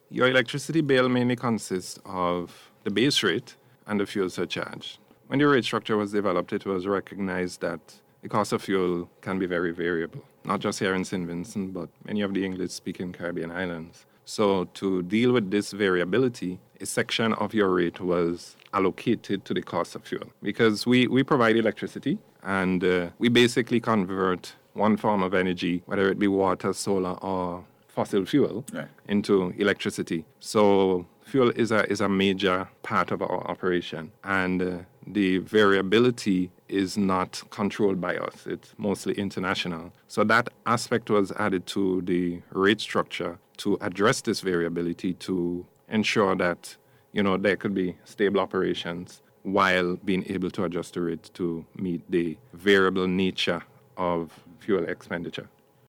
Your electricity bill mainly consists of the base rate and the fuel surcharge. When the rate structure was developed, it was recognized that the cost of fuel can be very variable, not just here in St. Vincent, but many of the English-speaking Caribbean islands. So to deal with this variability, a section of your rate was allocated to the cost of fuel because we provide electricity and we basically convert one form of energy, whether it be water, solar, or fossil fuel, Right. into electricity. So fuel is a major part of our operation, and the variability is not controlled by us. It's mostly international. So that aspect was added to the rate structure to address this variability, to ensure that there could be stable operations while being able to adjust the rate to meet the variable nature of fuel expenditure.